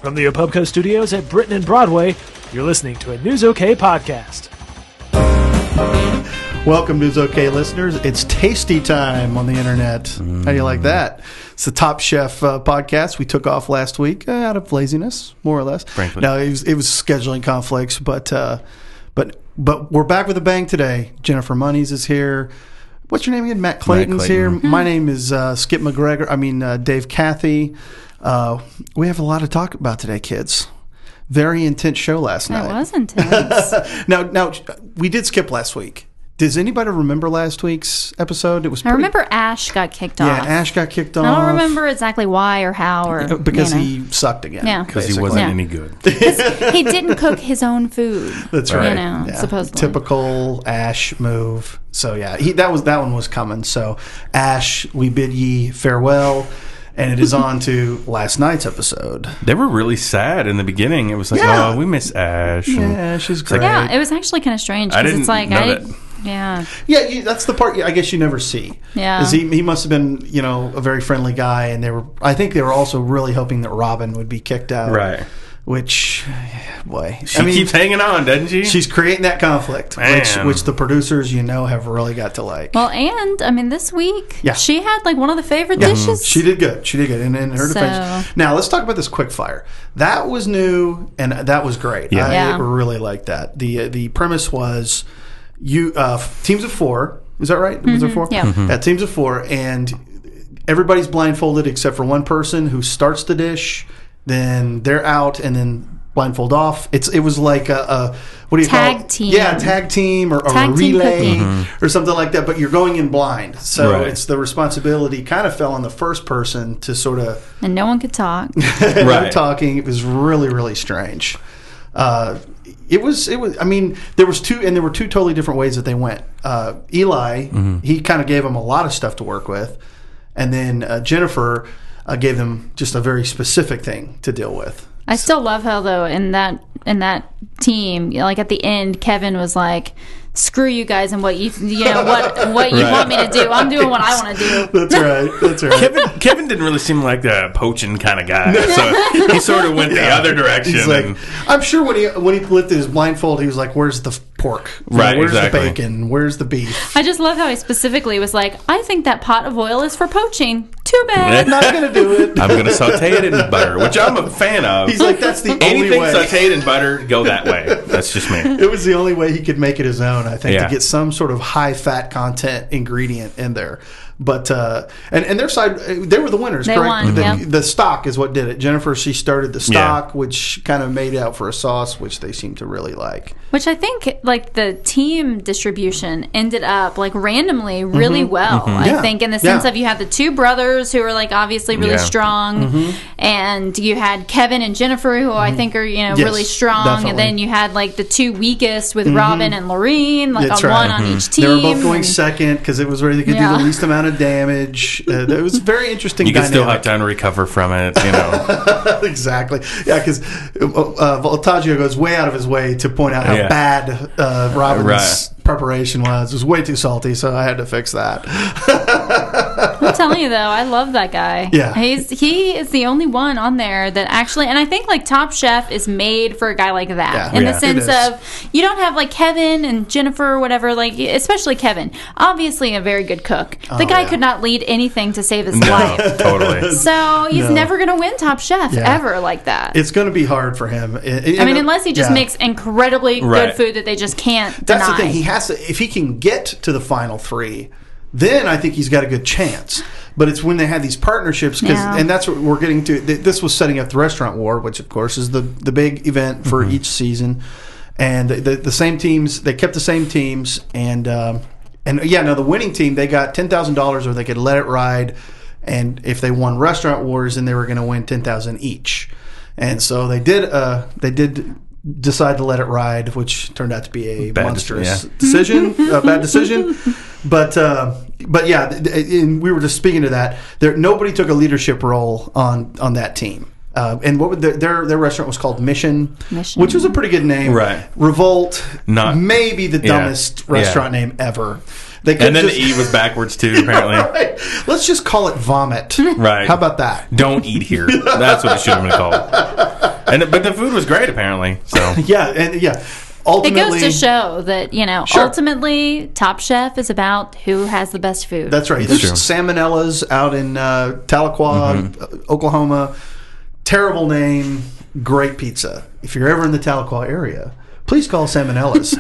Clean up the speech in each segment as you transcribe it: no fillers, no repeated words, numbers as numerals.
From the Opubco Studios at Britain and Broadway, you're listening to a News OK podcast. Welcome, News OK listeners. It's tasty time on the internet. How do you like that? It's the Top Chef podcast. We took off last week out of laziness, more or less. Frankly. No, it was scheduling conflicts, but we're back with a bang today. Jennifer Monies is here. What's your name again? Matt Clayton's here. My name is Skip McGregor. Dave Cathy. We have a lot to talk about today, kids. Very intense show last night. It was intense. Now we did skip last week. Does anybody remember last week's episode? It was. I remember Ash got kicked off. Yeah, Ash got kicked off. I don't remember exactly why or how or because he sucked again. Yeah, because he wasn't any good. He didn't cook his own food. That's right. Yeah. Supposedly. Typical Ash move. So yeah, that one was coming. So Ash, we bid ye farewell. And it is on to last night's episode. They were really sad in the beginning. It was like, oh, we miss Ash. Yeah, she's great. Yeah, it was actually kind of strange because it's like Yeah, that's the part I guess you never see. Yeah, because he must have been a very friendly guy, and I think they were also really hoping that Robin would be kicked out. Right. Which, boy, she keeps hanging on, doesn't she? She's creating that conflict, which the producers have really got to like. Well, and this week, she had like one of the favorite dishes. She did good. In her defense. Now let's talk about this quick fire. That was new, and that was great. I really liked that. The premise was teams of four. Is that right? Was there four? Yeah. Teams of four, and everybody's blindfolded except for one person who starts the dish. Then they're out, and then blindfold off. It was like a what do you call it? Tag team. Yeah, tag team or a relay or something like that. But you're going in blind, so it's the responsibility kind of fell on the first person to sort of and no one could talk. No talking. It was really, really strange. It was. I mean, there were two totally different ways that they went. Eli, he kind of gave them a lot of stuff to work with, and then Jennifer gave them just a very specific thing to deal with. I still love how though in that team, like at the end, Kevin was like, "Screw you guys and what you what you want me to do. I'm doing what I want to do." That's right. Kevin didn't really seem like the poaching kind of guy, so he sort of went the other direction. He's like, I'm sure when he lifted his blindfold, he was like, "Where's the pork? Where's the bacon? Where's the beef?" I just love how he specifically was like, "I think that pot of oil is for poaching. Too bad. Not gonna do it. I'm gonna saute it in butter," which I'm a fan of. He's like, "That's the only anything way." sauteed in butter, go that way. That's just me. It was the only way he could make it his own, I think, to get some sort of high fat content ingredient in there. But and their side, they were the winners. They correct? won, the stock is what did it. Jennifer, she started the stock, which kind of made out for a sauce, which they seem to really like. Which I think, like the team distribution ended up like randomly really well. I think in the sense of you had the two brothers who are like obviously really strong, and you had Kevin and Jennifer who I think are really strong, definitely. and then you had like the two weakest with Robin and Lorene, like one on each team. They were both going second because it was where they could do the least amount of damage. It was very interesting. You can still have time to recover from it, Exactly. Yeah, because Voltaggio goes way out of his way to point out how bad Robin's preparation was. It was way too salty, so I had to fix that. I'm telling you though, I love that guy. Yeah, he is the only one on there that actually, and I think like Top Chef is made for a guy like that in the sense of you don't have like Kevin and Jennifer or whatever, like especially Kevin, obviously a very good cook. The guy could not lead anything to save his life. Totally. So he's never going to win Top Chef ever like that. It's going to be hard for him. I mean, unless he just makes incredibly good food that they just can't deny. That's the thing. He has to, if he can get to the final three, then I think he's got a good chance. But it's when they have these partnerships, and that's what we're getting to. This was setting up the restaurant war, which of course is the big event for each season. And the same teams, they kept the same teams, and the winning team, they got $10,000, or they could let it ride. And if they won Restaurant Wars, then they were going to win $10,000 each. And so they did decide to let it ride, which turned out to be a monstrous decision, a bad decision. But yeah, and we were just speaking to that. Nobody took a leadership role on that team. And what would their restaurant was called Mission, which was a pretty good name. Right. Revolt, maybe the dumbest restaurant name ever. And then the E was backwards too, apparently. Right. Let's just call it Vomit. Right. How about that? Don't eat here. That's what it should have been called. But the food was great, apparently. So Ultimately, it goes to show that, ultimately, Top Chef is about who has the best food. That's right. There's Salmonella's out in Tahlequah, Oklahoma. Terrible name, great pizza. If you're ever in the Tahlequah area, please call Salmonella's.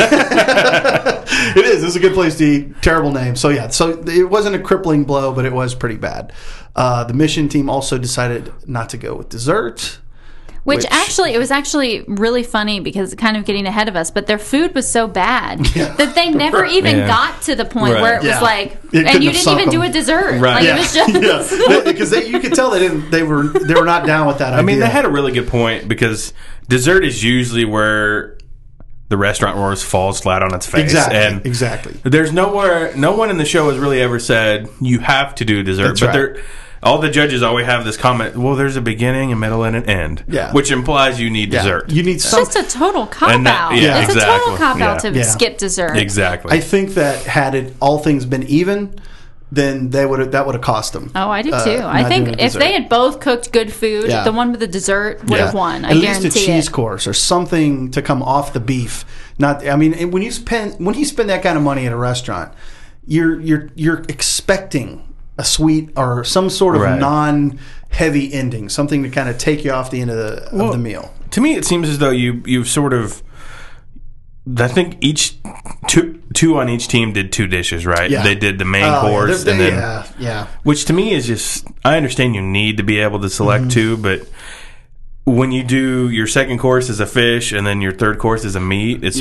It is. It's a good place to eat. Terrible name. So it wasn't a crippling blow, but it was pretty bad. The Mission team also decided not to go with dessert. Which actually, it was actually really funny because kind of getting ahead of us, but their food was so bad that they never even got to the point where it was like, and you didn't even do a dessert. Right. Like, it was just... Because you could tell they were not down with that idea. I mean, they had a really good point because dessert is usually where the restaurant wars falls flat on its face. Exactly. There's no one in the show has really ever said you have to do dessert. That's right. All the judges always have this comment, well, there's a beginning, a middle, and an end. Yeah. Which implies you need dessert. You need It's just a total cop-out. It's a total cop-out to skip dessert. Exactly. I think that had all things been even, then that would have cost them. Oh, I do too. I think if they had both cooked good food, the one with the dessert would have won. I guarantee it. At least a cheese course or something to come off the beef. When you spend that kind of money at a restaurant, you're expecting a sweet or some sort of non-heavy ending, something to kind of take you off the end of the meal. To me, it seems as though you've sort of. I think each two on each team did 2 dishes, right? Yeah. They did the main course, and then which to me is just. I understand you need to be able to select 2, but when you do your second course as a fish and then your third course as a meat, it's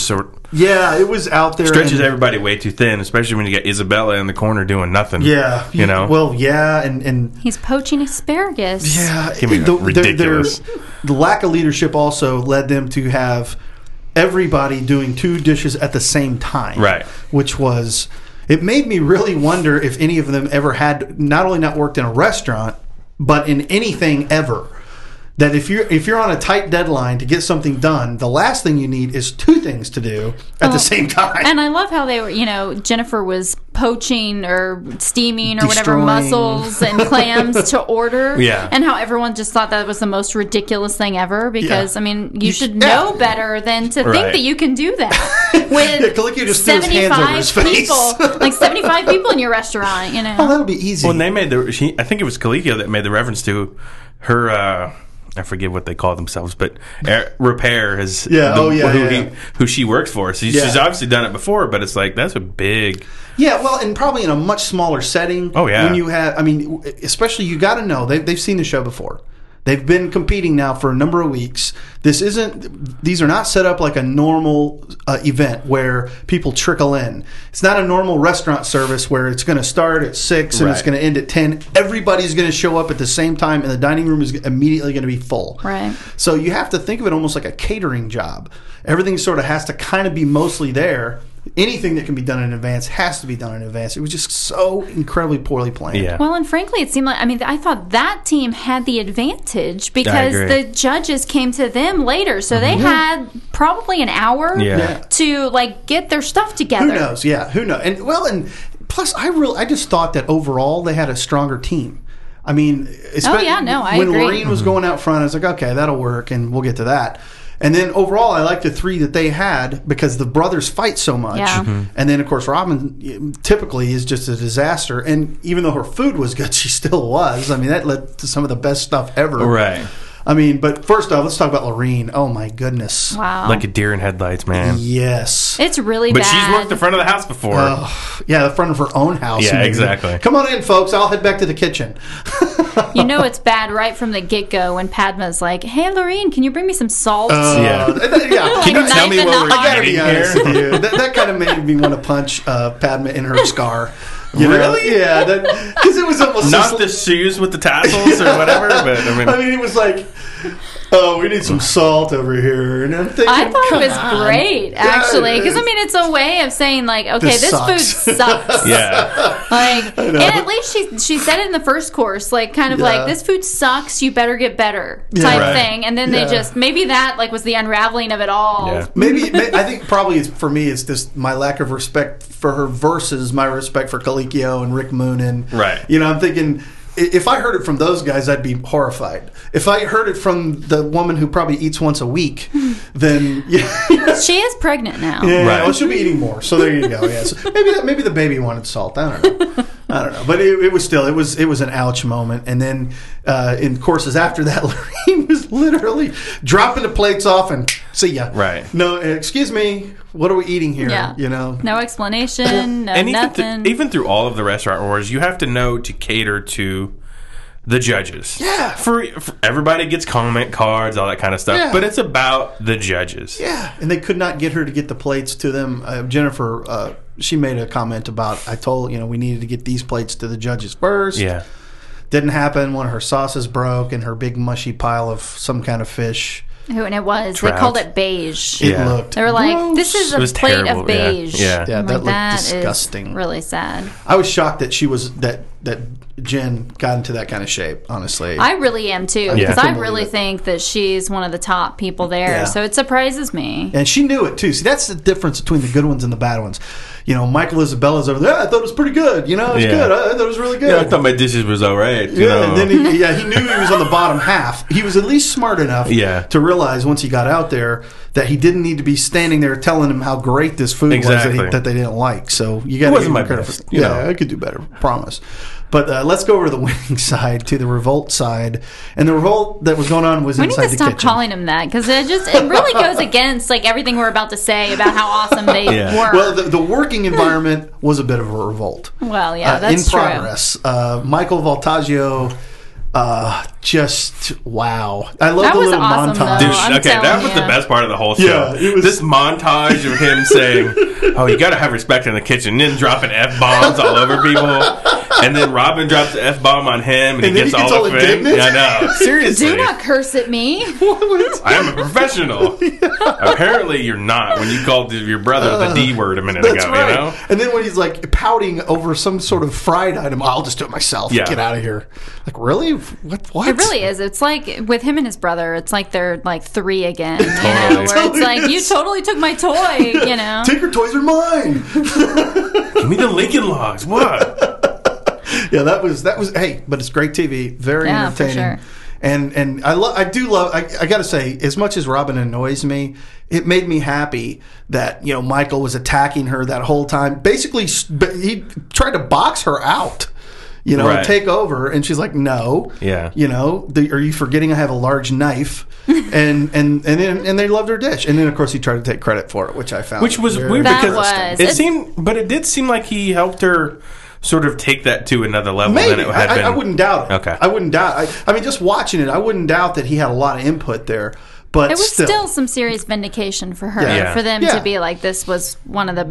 it was out there. Stretches everybody way too thin, especially when you got Isabella in the corner doing nothing. Yeah, Well, and he's poaching asparagus. Yeah, ridiculous. The lack of leadership also led them to have everybody doing 2 dishes at the same time. Right, which was. It made me really wonder if any of them ever had not only not worked in a restaurant, but in anything ever. That if you're on a tight deadline to get something done, the last thing you need is 2 things to do at the same time. And I love how they were, Jennifer was poaching or steaming or whatever mussels and clams to order. Yeah. And how everyone just thought that was the most ridiculous thing ever because, you should know better than to think that you can do that. With Colicchio just threw his hands over his face. Like 75 people in your restaurant, Oh, that'll be easy. Well, and they made I think it was Colicchio that made the reference to her... I forget what they call themselves, but Repair is who she works for. So she's obviously done it before, but it's like that's a big... Yeah, well, and probably in a much smaller setting. Oh, yeah. When you have, especially you got to know, they've seen the show before. They've been competing now for a number of weeks. These are not set up like a normal event where people trickle in. It's not a normal restaurant service where it's going to start at 6 and it's going to end at 10. Everybody's going to show up at the same time and the dining room is immediately going to be full. Right. So you have to think of it almost like a catering job. Everything sort of has to kind of be mostly there. Anything that can be done in advance has to be done in advance. It was just so incredibly poorly planned. Yeah. Well, and frankly, it seemed like, I thought that team had the advantage because the judges came to them later. So they had probably an hour to get their stuff together. Who knows? Yeah, who knows? And plus, I just thought that overall they had a stronger team. I agree. When Lorene was going out front, I was like, okay, that'll work, and we'll get to that. And then overall, I like the 3 that they had because the brothers fight so much. Yeah. And then, of course, Robin typically is just a disaster. And even though her food was good, she still was. That led to some of the best stuff ever. Right. But first off, let's talk about Lorene. Oh, my goodness. Wow. Like a deer in headlights, man. Yes. It's really bad. But she's worked the front of the house before. The front of her own house. Yeah, exactly. Come on in, folks. I'll head back to the kitchen. It's bad right from the get-go when Padma's like, hey, Lorene, can you bring me some salt? Can you tell me what we're eating here? That kind of made me want to punch Padma in her scar. Really? Yeah, because it was almost not the shoes with the tassels or whatever. But it was like, we need some salt over here, and I'm thinking, I thought it was great actually, because it's a way of saying this food sucks. Yeah, and at least she said it in the first course, like this food sucks. You better get better type thing, and then they just maybe that was the unraveling of it all. Yeah. Maybe I think probably for me it's just my lack of respect for her versus my respect for Colicchio and Rick Moonen. Right. I'm thinking if I heard it from those guys, I'd be horrified. If I heard it from the woman who probably eats once a week, then she is pregnant now. Yeah, right. Well, she'll be eating more. So there you go. Yeah, so maybe the baby wanted salt. I don't know. But it was an ouch moment. And then in courses after that, Lorene was literally dropping the plates off and see ya. Right. No, excuse me. What are we eating here? Yeah. No explanation. No and nothing. Even through all of the restaurant wars, you have to know to cater to the judges. Yeah. For everybody gets comment cards, all that kind of stuff. Yeah. But it's about the judges. Yeah. And they could not get her to get the plates to them. Jennifer, she made a comment about, I told, we needed to get these plates to the judges first. Yeah. Didn't happen. One of her sauces broke and her big mushy pile of some kind of fish. And it was. Trout. They called it beige. It looked They were like, gross. this is a plate terrible. Of beige. Yeah. That looked disgusting. Really sad. I was shocked that she was that Jen got into that kind of shape, honestly. I really am too, because I really think that she's one of the top people there. Yeah. So it surprises me. And she knew it too. See, that's the difference between the good ones and the bad ones. Michael Isabella's over there. I thought it was pretty good. It's good. I thought it was really good. Yeah, I thought my dishes was all right. And then he knew he was on the bottom half. He was at least smart enough to realize once he got out there that he didn't need to be standing there telling them how great this food was that they didn't like. So you got to give him credit for. I could do better. Promise. But let's go over to the winning side, to the revolt side. And the revolt that was going on was inside the kitchen. We need to stop calling him that, because it really goes against everything we're about to say about how awesome they were. Well, the working environment was a bit of a revolt. Well, yeah, that's true. In progress. Michael Voltaggio, just wow. I love the little awesome, montage. Dude, that was the best part of the whole show. Yeah, this montage of him saying, "Oh, you got to have respect in the kitchen," and then dropping F-bombs all over people. And then Robin drops the F-bomb on him, and he gets all offended. Yeah, I know. Seriously. Do not curse at me. I am a professional. Apparently, you're not when you called your brother the D word a minute ago. Right. And then when he's pouting over some sort of fried item, I'll just do it myself. Yeah. Get out of here. Really? What? It really is. It's like with him and his brother, it's like they're like three again. Where it's like, you totally took my toy, Take your toys are mine. Give me the Lincoln Logs. What? Yeah, that was. Hey, but it's great TV. Very entertaining. For sure. And I do love. I got to say, as much as Robin annoys me, it made me happy that Michael was attacking her that whole time. Basically, he tried to box her out. And take over, and she's like, "No, are you forgetting I have a large knife?" and they loved her dish, and then of course he tried to take credit for it, which I found was weird because it did seem like he helped her sort of take that to another level than it had been. I wouldn't doubt it. Okay, I wouldn't doubt. I mean, just watching it, I wouldn't doubt that he had a lot of input there. But it was still some serious vindication for her, for them to be like, this was one of the,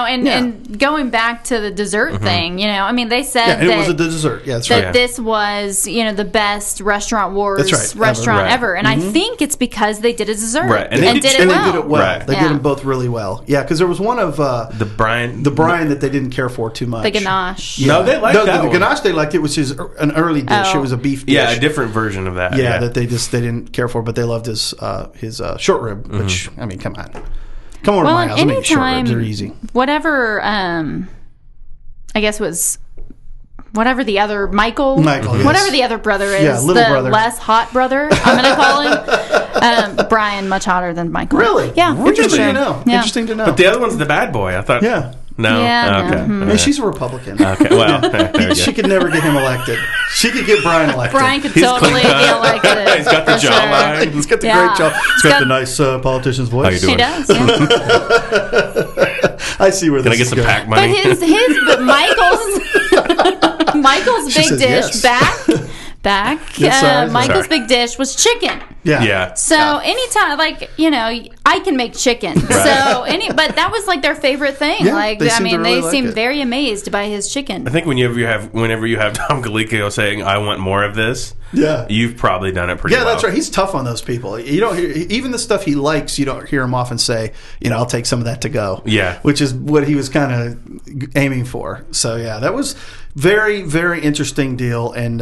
and going back to the dessert thing, they said that it was a dessert. Yeah, that's right. This was, the best Restaurant Wars restaurant ever. And I think it's because they did a dessert. Right. And they did it well. Right. They did them both really well. Yeah, because there was one of the brine that they didn't care for too much. The ganache. Yeah. No, they liked that the ganache they liked. It was an early dish. It was a beef dish. Yeah, a different version of that. Yeah, that they didn't care for, but they loved his short rib, which come on, come over to my house. I mean, short ribs are easy. Whatever, I guess was whatever the other Michael, whatever the other brother is, the brother. Less hot brother. I'm going to call him Brian. Much hotter than Michael. Really? Yeah. Interesting to know. Yeah. Interesting to know. But the other one's the bad boy. I thought. Yeah. No. Yeah, okay. No. I mean, she's a Republican. Okay. Well, she could never get him elected. She could get Brian elected. Brian could totally be elected. He's got the jawline. He's got the great jaw. He's got the nice politician's voice. How you doing? He does. Yeah. I see where this is going. Can I get some pack money? But Michael's big dish back. Michael's big dish was chicken. Yeah. So anytime, I can make chicken. Right. But that was their favorite thing. Yeah, they seemed very amazed by his chicken. I think whenever you have Tom Colicchio saying, "I want more of this," you've probably done it pretty well. Yeah, that's right. He's tough on those people. You don't hear, even the stuff he likes. You don't hear him often say, "I'll take some of that to go." Yeah, which is what he was kind of aiming for. So that was very, very interesting deal. And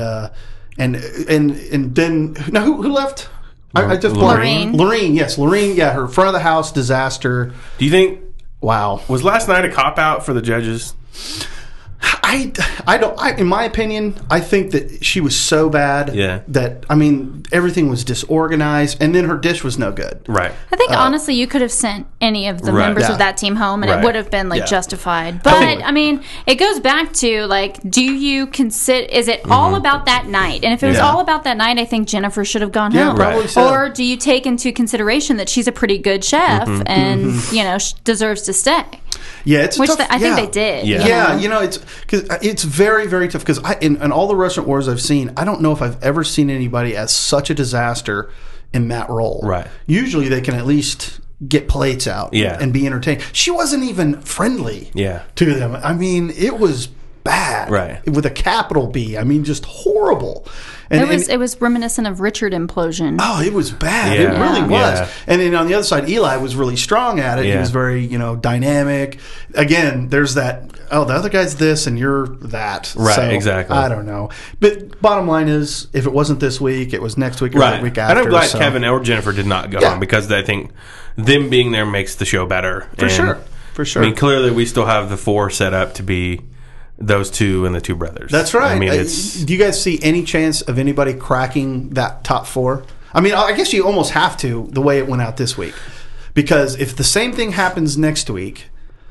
then now who left? I just Lorene, yes, Lorene. Yeah, her front of the house disaster. Do you think? Wow, was last night a cop out for the judges? I don't. In my opinion, I think that she was so bad that everything was disorganized, and then her dish was no good. Right. I think honestly, you could have sent any of the members of that team home, and it would have been justified. But it goes back to do you consider? Is it all about that night? And if it was all about that night, I think Jennifer should have gone home. Right. Or do you take into consideration that she's a pretty good chef and deserves to stay? Yeah, it's which tough, I think they did. Yeah, it's because it's very, very tough. Because in all the restaurant wars I've seen, I don't know if I've ever seen anybody as such a disaster in that role. Right. Usually they can at least get plates out and be entertained. She wasn't even friendly to them. I mean, it was bad. Right. With a capital B. I mean, just horrible. And it was reminiscent of Richard implosion. Oh, it was bad. Yeah. It really was. Yeah. And then on the other side, Eli was really strong at it. Yeah. He was very, dynamic. Again, there's that, the other guy's this and you're that. Right, so, exactly. I don't know. But bottom line is, if it wasn't this week, it was next week or the week after. And I'm glad Kevin or Jennifer did not go home, because I think them being there makes the show better. For sure. I mean, clearly we still have the 4 set up to be those 2 and the 2 brothers. That's right. I mean, do you guys see any chance of anybody cracking that top 4? I mean, I guess you almost have to, the way it went out this week. Because if the same thing happens next week,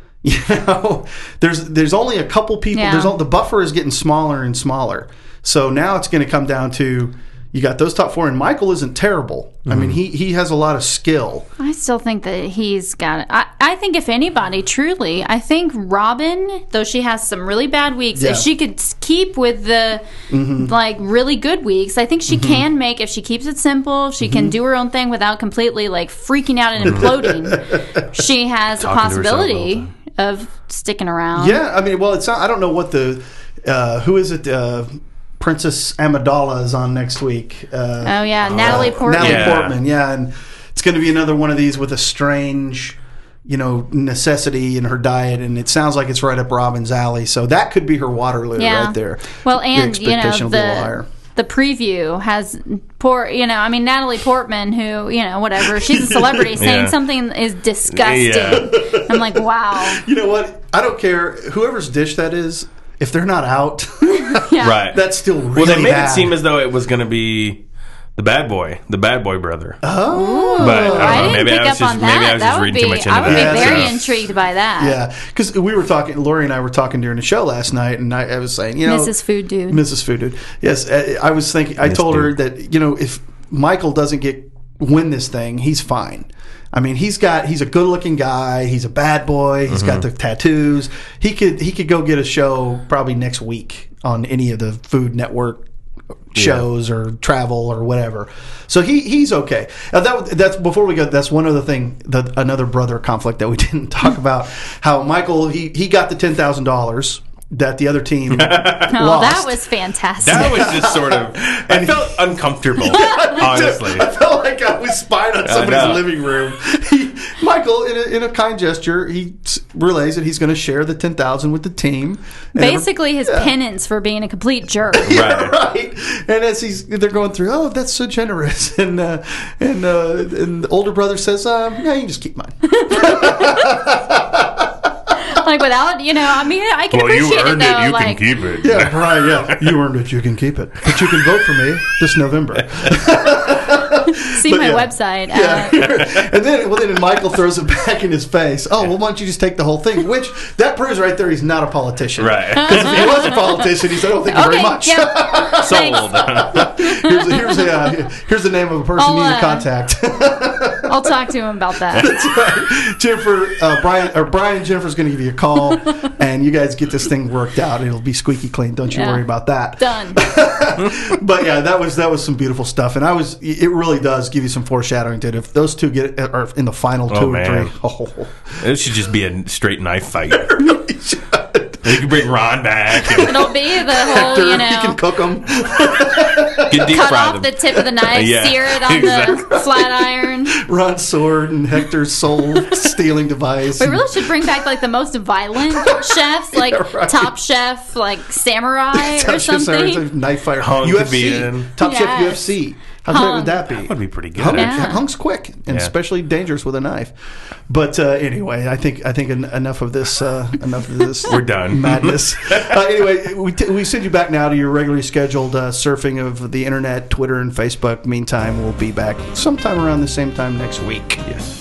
there's only a couple people. Yeah. The buffer is getting smaller and smaller. So now it's going to come down to, you got those top 4, and Michael isn't terrible. Mm-hmm. I mean, he has a lot of skill. I still think that he's got it. I think if anybody, truly, I think Robin, though she has some really bad weeks, if she could keep with the really good weeks, I think she can make, if she keeps it simple, if she can do her own thing without completely freaking out and imploding, she has a possibility of sticking around. Yeah, I mean, well, it's not, I don't know what the who is it? Princess Amidala is on next week. Natalie Portman. Portman, and it's going to be another one of these with a strange, necessity in her diet, and it sounds like it's right up Robin's alley. So that could be her Waterloo right there. Well, and the preview has Natalie Portman, who whatever, she's a celebrity, saying something is disgusting. Yeah. I'm like, wow. You know what? I don't care whoever's dish that is. If they're not out, right? That's still really well. They made bad. It seem as though it was going to be the bad boy brother. Oh, but I don't know. Maybe I was just reading too much into that. I would be very intrigued by that. Yeah, because we were talking. Lori and I were talking during the show last night, and I was saying, Mrs. Food Dude. Yes, I was thinking. I told her that if Michael doesn't win this thing, he's fine. I mean, he's a good-looking guy. He's a bad boy. He's got the tattoos. He could go get a show probably next week on any of the Food Network shows or travel or whatever. So he's okay. That's before we go. That's one other thing. Another brother conflict that we didn't talk about. How Michael he got the $10,000. That the other team lost. That was fantastic. That was just sort of... I felt uncomfortable, honestly. I felt like I was spying on somebody's living room. Michael, in a kind gesture, he relays that he's going to share the $10,000 with the team. Basically, his penance for being a complete jerk. Right. And as they're going through, that's so generous. And the older brother says, you can just keep mine. Without, I can appreciate it, though. You can keep it. Yeah, right, yeah. You earned it, you can keep it. But you can vote for me this November. See my website. And then Michael throws it back in his face. Oh, well, why don't you just take the whole thing? Which, that proves right there he's not a politician. Right. Because if he was a politician, he said, I don't think very much. Yep. Sold. Here's the name of a person you need to contact. I'll talk to him about that. That's right. Jennifer, Brian and Jennifer's going to give you a call, and you guys get this thing worked out. It'll be squeaky clean. Don't you worry about that. Done. But yeah, that was some beautiful stuff, and it really does give you some foreshadowing to it. If those two are in the final 2 or 3, it should just be a straight knife fight. It really should. You can bring Ron back. It'll be the whole, Hector, he can cook them. Cut off the tip of the knife, sear it on the flat iron. Ron's sword and Hector's soul-stealing device. We really should bring back the most violent chefs, Top Chef, Samurai or something. Knife fighter. UFC. Top Chef UFC. How great would that be? That would be pretty good. Hunk's quick and especially dangerous with a knife. But anyway, I think enough of this. We're done. Madness. Anyway, we send you back now to your regularly scheduled surfing of the internet, Twitter, and Facebook. Meantime, we'll be back sometime around the same time next week. Yes.